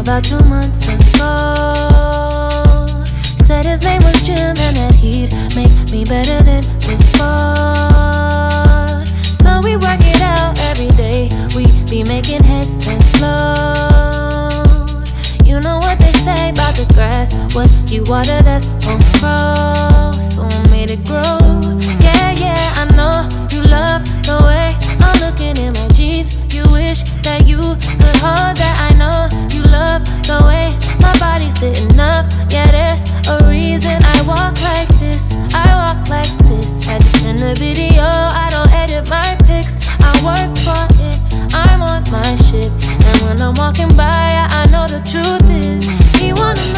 about 2 months ago. Said his name was Jim and that he'd make me better than before. So we work it out every day. We be making heads turn slow. You know what they say about the grass, what you water that's gon' grow.